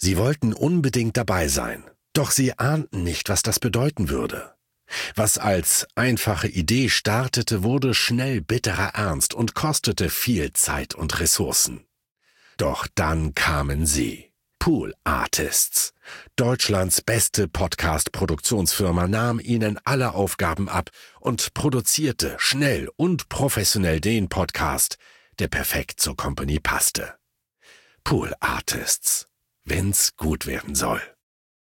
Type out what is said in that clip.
Sie wollten unbedingt dabei sein, doch sie ahnten nicht, was das bedeuten würde. Was als einfache Idee startete, wurde schnell bitterer Ernst und kostete viel Zeit und Ressourcen. Doch dann kamen sie. Pool Artists. Deutschlands beste Podcast-Produktionsfirma nahm ihnen alle Aufgaben ab und produzierte schnell und professionell den Podcast, der perfekt zur Company passte. Pool Artists. Wenn's gut werden soll.